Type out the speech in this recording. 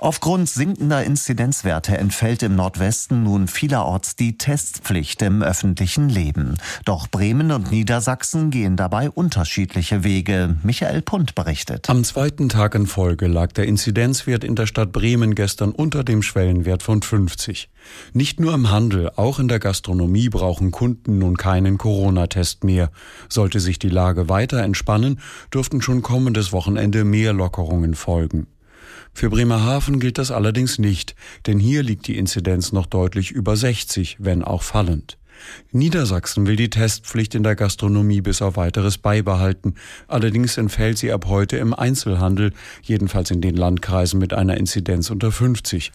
Aufgrund sinkender Inzidenzwerte entfällt im Nordwesten nun vielerorts die Testpflicht im öffentlichen Leben. Doch Bremen und Niedersachsen gehen dabei unterschiedliche Wege. Michael Pundt berichtet. Am zweiten Tag in Folge lag der Inzidenzwert in der Stadt Bremen gestern unter dem Schwellenwert von 50. Nicht nur im Handel, auch in der Gastronomie brauchen Kunden nun keinen Corona-Test mehr. Sollte sich die Lage weiter entspannen, dürften schon kommendes Wochenende mehr Lockerungen folgen. Für Bremerhaven gilt das allerdings nicht, denn hier liegt die Inzidenz noch deutlich über 60, wenn auch fallend. Niedersachsen will die Testpflicht in der Gastronomie bis auf Weiteres beibehalten. Allerdings entfällt sie ab heute im Einzelhandel, jedenfalls in den Landkreisen mit einer Inzidenz unter 50.